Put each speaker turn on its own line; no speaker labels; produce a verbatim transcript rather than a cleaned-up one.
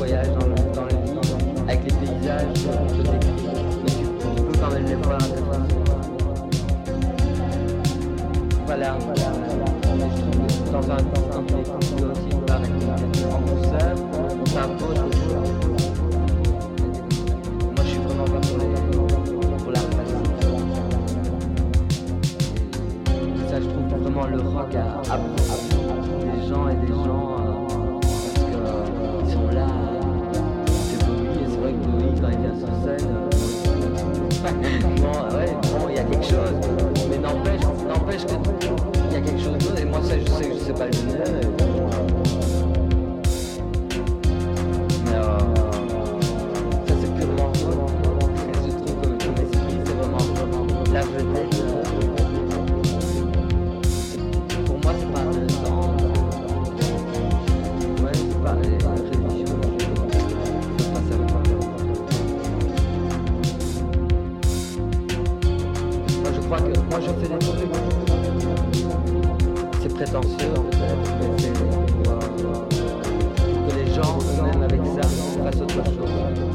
voyages dans, le, dans les villes, avec les paysages, je décris, mais tu, tu peux quand même les voir. Voilà, voilà, voilà. Mais je trouve que dans un temps comme les cours, tu dois aussi parler en douceur, on s'impose le choix. Moi je suis vraiment pas pour, les, pour la facilité. Et ça je trouve vraiment le rock à approcher des gens et des gens euh, parce qu'ils sont là, c'est Bowie, et c'est vrai que Bowie quand il vient sur scène, euh, bon, ouais, bon, il y a quelque chose, mais n'empêche, n'empêche que il y a quelque chose d'autre, et moi ça je sais que je sais pas le donner. Mais euh, ça c'est purement rock. Je trouve que comme esprit c'est vraiment, vraiment la vedette. Pour moi c'est pas intéressant. Ouais, c'est pas les religions. C'est pas ça. Moi je crois que moi je fais des trucs. C'est prétentieux peut-être, mais c'est pour, euh, que les gens eux-mêmes avec ça fassent autre chose.